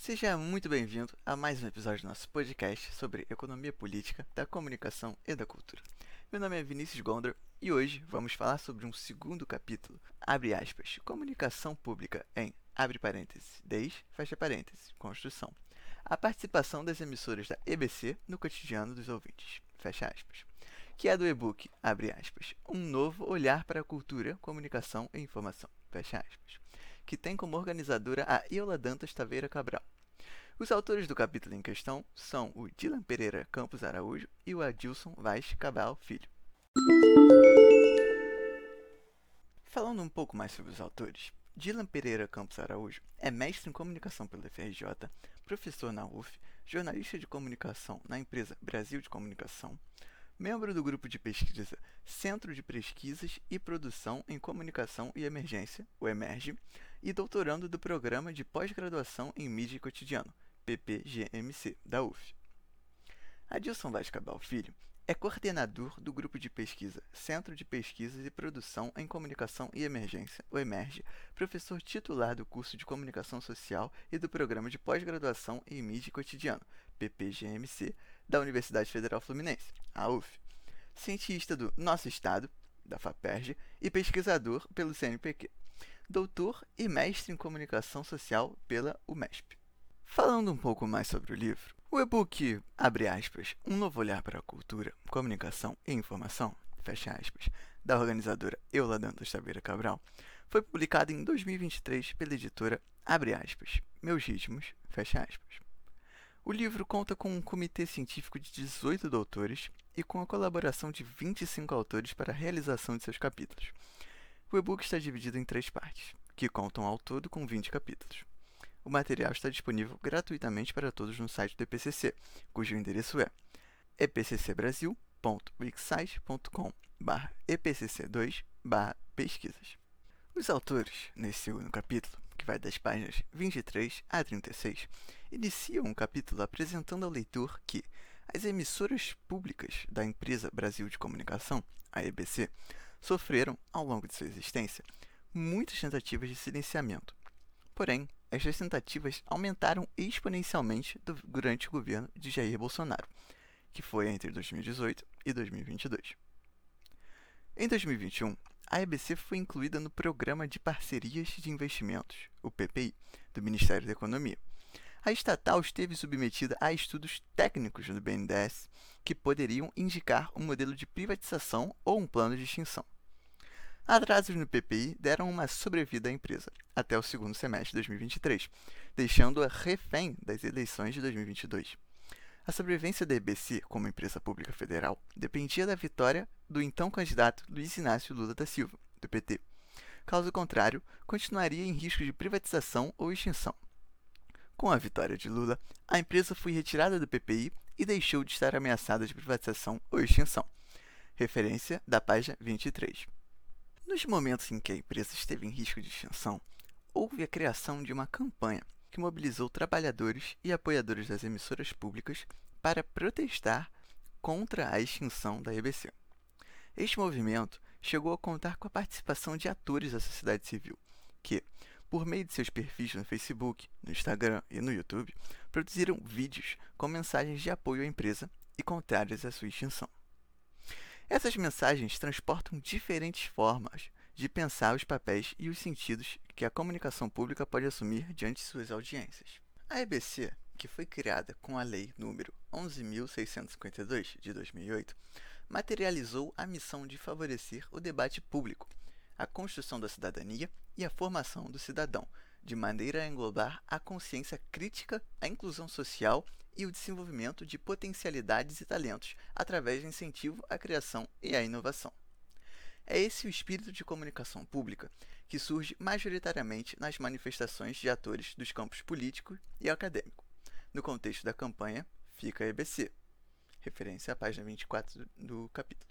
Seja muito bem-vindo a mais um episódio do nosso podcast sobre economia política, da comunicação e da cultura. Meu nome é Vinícius Gondor e hoje vamos falar sobre um segundo capítulo, abre aspas, comunicação pública em, abre parênteses, fecha parênteses, construção. A participação das emissoras da EBC no cotidiano dos ouvintes, fecha aspas. Que é do e-book, abre aspas, um novo olhar para a cultura, comunicação e informação, fecha aspas. Que tem como organizadora a Iola Dantas Taveira Cabral. Os autores do capítulo em questão são o Dylan Pereira Campos Araújo e o Adilson Vaz Cabral Filho. Falando um pouco mais sobre os autores, Dylan Pereira Campos Araújo é mestre em comunicação pela FRJ, professor na UF, jornalista de comunicação na empresa Brasil de Comunicação, membro do grupo de pesquisa Centro de Pesquisas e Produção em Comunicação e Emergência, o EMERGE, e doutorando do Programa de Pós-Graduação em Mídia e Cotidiano, PPGMC, da UF. Adilson Vaz Cabral Filho é coordenador do grupo de pesquisa Centro de Pesquisas e Produção em Comunicação e Emergência, o EMERGE, professor titular do curso de Comunicação Social e do Programa de Pós-Graduação em Mídia e Cotidiano, PPGMC, da Universidade Federal Fluminense, a UF. Cientista do Nosso Estado, da FAPERJ, e pesquisador pelo CNPq. Doutor e mestre em Comunicação Social pela UMESP. Falando um pouco mais sobre o livro, o e-book, abre aspas, um novo olhar para a cultura, comunicação e informação, fecha aspas, da organizadora Iola Dantas Taveira Cabral, foi publicado em 2023 pela editora, abre aspas, Meus Ritmos, fecha aspas. O livro conta com um comitê científico de 18 doutores e com a colaboração de 25 autores para a realização de seus capítulos. O e-book está dividido em 3 partes, que contam ao todo com 20 capítulos. O material está disponível gratuitamente para todos no site do EPCC, cujo endereço é epcc.wixsite.com/epcc2/pesquisas. Os autores, nesse segundo capítulo, que vai das páginas 23 a 36, iniciam um capítulo apresentando ao leitor que as emissoras públicas da empresa Brasil de Comunicação, a EBC, sofreram, ao longo de sua existência, muitas tentativas de silenciamento. Porém, estas tentativas aumentaram exponencialmente durante o governo de Jair Bolsonaro, que foi entre 2018 e 2022. Em 2021, a EBC foi incluída no Programa de Parcerias de Investimentos, o PPI, do Ministério da Economia. A estatal esteve submetida a estudos técnicos do BNDES que poderiam indicar um modelo de privatização ou um plano de extinção. Atrasos no PPI deram uma sobrevida à empresa até o segundo semestre de 2023, deixando-a refém das eleições de 2022. A sobrevivência da EBC como empresa pública federal dependia da vitória do então candidato Luiz Inácio Lula da Silva, do PT. Caso contrário, continuaria em risco de privatização ou extinção. Com a vitória de Lula, a empresa foi retirada do PPI e deixou de estar ameaçada de privatização ou extinção. Referência da página 23. Nos momentos em que a empresa esteve em risco de extinção, houve a criação de uma campanha que mobilizou trabalhadores e apoiadores das emissoras públicas para protestar contra a extinção da EBC. Este movimento chegou a contar com a participação de atores da sociedade civil, que, por meio de seus perfis no Facebook, no Instagram e no YouTube, produziram vídeos com mensagens de apoio à empresa e contrárias à sua extinção. Essas mensagens transportam diferentes formas de pensar os papéis e os sentidos que a comunicação pública pode assumir diante de suas audiências. A EBC, que foi criada com a Lei nº 11.652, de 2008, materializou a missão de favorecer o debate público, a construção da cidadania e a formação do cidadão, de maneira a englobar a consciência crítica, a inclusão social e o desenvolvimento de potencialidades e talentos através do incentivo à criação e à inovação. É esse o espírito de comunicação pública que surge majoritariamente nas manifestações de atores dos campos político e acadêmico. No contexto da campanha, fica a EBC, referência à página 24 do capítulo.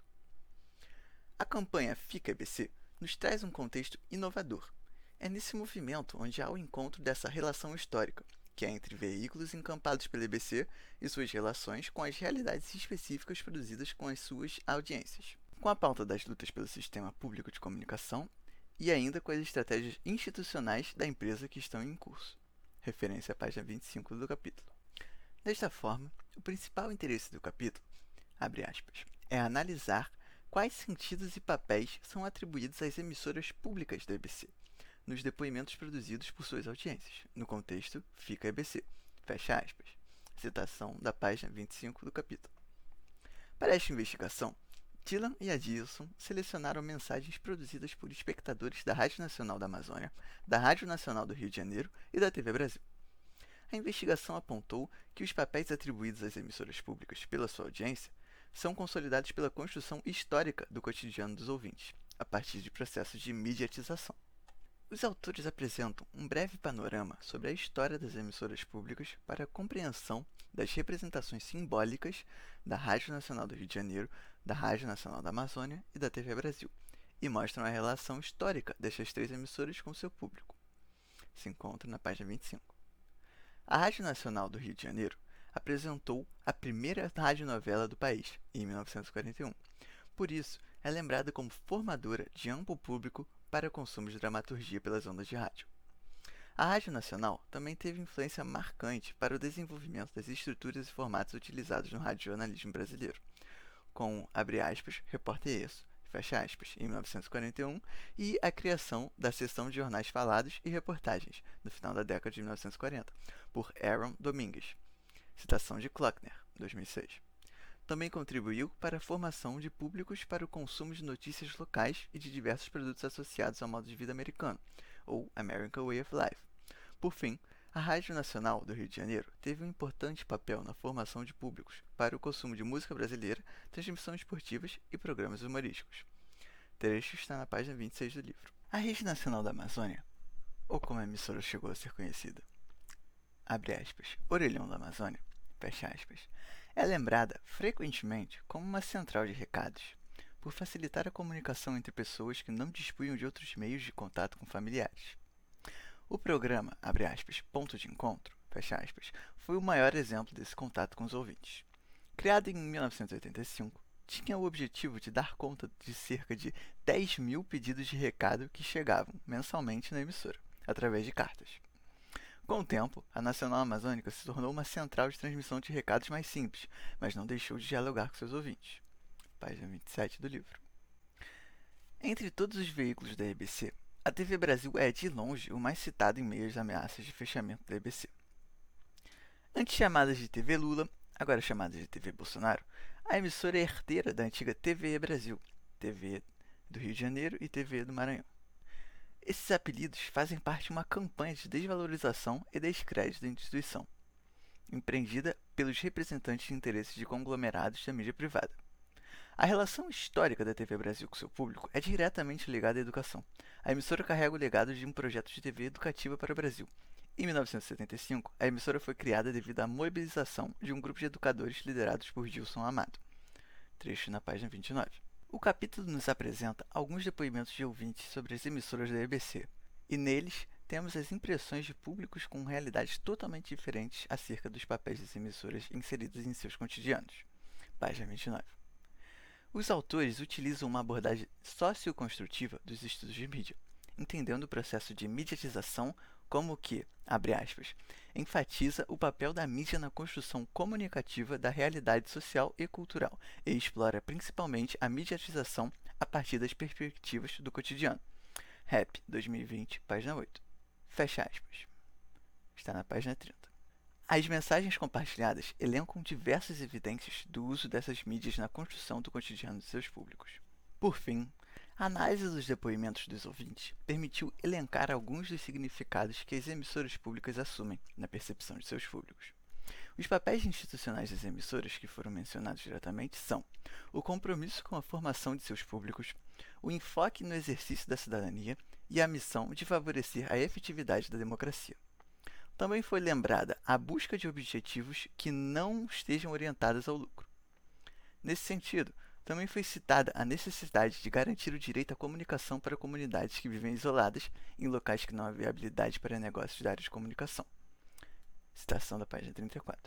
A campanha Fica EBC nos traz um contexto inovador. É nesse movimento onde há o encontro dessa relação histórica, que é entre veículos encampados pela EBC e suas relações com as realidades específicas produzidas com as suas audiências, com a pauta das lutas pelo sistema público de comunicação e ainda com as estratégias institucionais da empresa que estão em curso. referência à página 25 do capítulo. Desta forma, o principal interesse do capítulo, abre aspas, é analisar quais sentidos e papéis são atribuídos às emissoras públicas da EBC, nos depoimentos produzidos por suas audiências. No contexto, fica a EBC. Fecha aspas. Citação da página 25 do capítulo. Para esta investigação, Dylan e Adilson selecionaram mensagens produzidas por espectadores da Rádio Nacional da Amazônia, da Rádio Nacional do Rio de Janeiro e da TV Brasil. A investigação apontou que os papéis atribuídos às emissoras públicas pela sua audiência são consolidados pela construção histórica do cotidiano dos ouvintes, a partir de processos de mediatização. Os autores apresentam um breve panorama sobre a história das emissoras públicas para a compreensão das representações simbólicas da Rádio Nacional do Rio de Janeiro, da Rádio Nacional da Amazônia e da TV Brasil, e mostram a relação histórica destas três emissoras com seu público. Se encontra na página 25. A Rádio Nacional do Rio de Janeiro apresentou a primeira radionovela do país, em 1941. Por isso, é lembrada como formadora de amplo público para consumo de dramaturgia pelas ondas de rádio. A Rádio Nacional também teve influência marcante para o desenvolvimento das estruturas e formatos utilizados no radiojornalismo brasileiro, com, abre aspas, Repórter Isso, fecha aspas, em 1941, e a criação da seção de jornais falados e reportagens, no final da década de 1940, por Aaron Domingues. Citação de Klockner, 2006. Também contribuiu para a formação de públicos para o consumo de notícias locais e de diversos produtos associados ao modo de vida americano, ou American Way of Life. Por fim, a Rádio Nacional do Rio de Janeiro teve um importante papel na formação de públicos para o consumo de música brasileira, transmissões esportivas e programas humorísticos. Trecho está na página 26 do livro. A Rede Nacional da Amazônia, ou como a emissora chegou a ser conhecida, abre aspas, Orelhão da Amazônia, fecha aspas, é lembrada frequentemente como uma central de recados, por facilitar a comunicação entre pessoas que não dispunham de outros meios de contato com familiares. O programa, abre aspas, Ponto de Encontro, fecha aspas, foi o maior exemplo desse contato com os ouvintes. Criado em 1985, tinha o objetivo de dar conta de cerca de 10 mil pedidos de recado que chegavam mensalmente na emissora, através de cartas. Com o tempo, a Nacional Amazônica se tornou uma central de transmissão de recados mais simples, mas não deixou de dialogar com seus ouvintes. Página 27 do livro. Entre todos os veículos da EBC, a TV Brasil é, de longe, o mais citado em meio às ameaças de fechamento da EBC. Antes chamadas de TV Lula, agora chamada de TV Bolsonaro, a emissora é herdeira da antiga TVE Brasil, TV do Rio de Janeiro e TV do Maranhão. Esses apelidos fazem parte de uma campanha de desvalorização e descrédito da instituição, empreendida pelos representantes de interesses de conglomerados da mídia privada. A relação histórica da TV Brasil com seu público é diretamente ligada à educação. A emissora carrega o legado de um projeto de TV educativa para o Brasil. Em 1975, a emissora foi criada devido à mobilização de um grupo de educadores liderados por Gilson Amado. Trecho na página 29. O capítulo nos apresenta alguns depoimentos de ouvintes sobre as emissoras da EBC, e neles temos as impressões de públicos com realidades totalmente diferentes acerca dos papéis das emissoras inseridas em seus cotidianos. Página 29. Os autores utilizam uma abordagem socioconstrutiva dos estudos de mídia, entendendo o processo de mediatização como que, abre aspas, enfatiza o papel da mídia na construção comunicativa da realidade social e cultural e explora principalmente a mediatização a partir das perspectivas do cotidiano. Rap, 2020, página 8. Fecha aspas. Está na página 30. As mensagens compartilhadas elencam diversas evidências do uso dessas mídias na construção do cotidiano de seus públicos. Por fim, a análise dos depoimentos dos ouvintes permitiu elencar alguns dos significados que as emissoras públicas assumem na percepção de seus públicos. Os papéis institucionais das emissoras que foram mencionados diretamente são o compromisso com a formação de seus públicos, o enfoque no exercício da cidadania e a missão de favorecer a efetividade da democracia. Também foi lembrada a busca de objetivos que não estejam orientados ao lucro. Nesse sentido, também foi citada a necessidade de garantir o direito à comunicação para comunidades que vivem isoladas em locais que não há viabilidade para negócios da área de comunicação. Citação da página 34.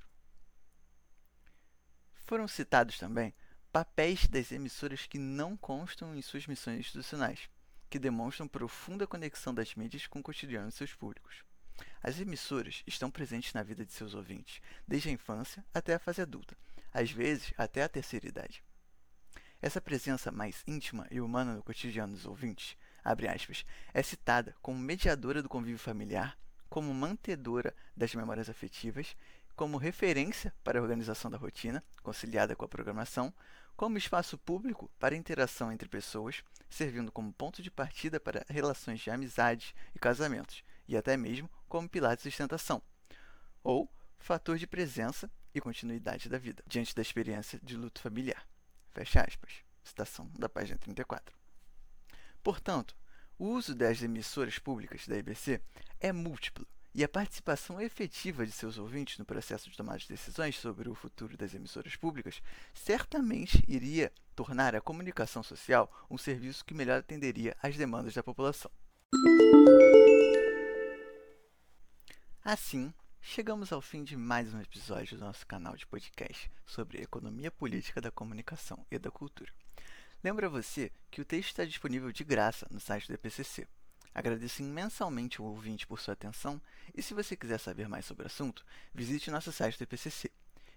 Foram citados também papéis das emissoras que não constam em suas missões institucionais, que demonstram profunda conexão das mídias com o cotidiano de seus públicos. As emissoras estão presentes na vida de seus ouvintes, desde a infância até a fase adulta, às vezes até a terceira idade. Essa presença mais íntima e humana no cotidiano dos ouvintes, abre aspas, é citada como mediadora do convívio familiar, como mantedora das memórias afetivas, como referência para a organização da rotina, conciliada com a programação, como espaço público para a interação entre pessoas, servindo como ponto de partida para relações de amizade e casamentos, e até mesmo como pilar de sustentação, ou fator de presença e continuidade da vida, diante da experiência de luto familiar. Fecha aspas. Citação da página 34. Portanto, o uso das emissoras públicas da EBC é múltiplo e a participação efetiva de seus ouvintes no processo de tomada de decisões sobre o futuro das emissoras públicas certamente iria tornar a comunicação social um serviço que melhor atenderia às demandas da população. Assim, chegamos ao fim de mais um episódio do nosso canal de podcast sobre economia política da comunicação e da cultura. Lembro a você que o texto está disponível de graça no site do EPCC. Agradeço imensamente o ouvinte por sua atenção e, se você quiser saber mais sobre o assunto, visite nosso site do EPCC,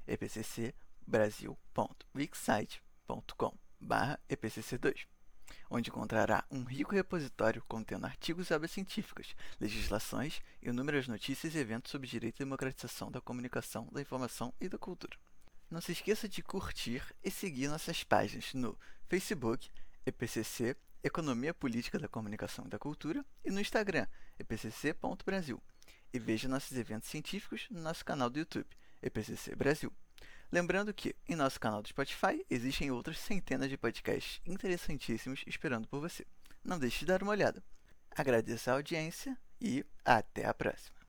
epcc.brasil.wixsite.com/epcc2, onde encontrará um rico repositório contendo artigos e obras científicas, legislações e inúmeras notícias e eventos sobre direito e democratização da comunicação, da informação e da cultura. Não se esqueça de curtir e seguir nossas páginas no Facebook, EPCC, Economia Política da Comunicação e da Cultura, e no Instagram, epcc.brasil. E veja nossos eventos científicos no nosso canal do YouTube, EPCC Brasil. Lembrando que, em nosso canal do Spotify, existem outras centenas de podcasts interessantíssimos esperando por você. Não deixe de dar uma olhada. Agradeço a audiência e até a próxima!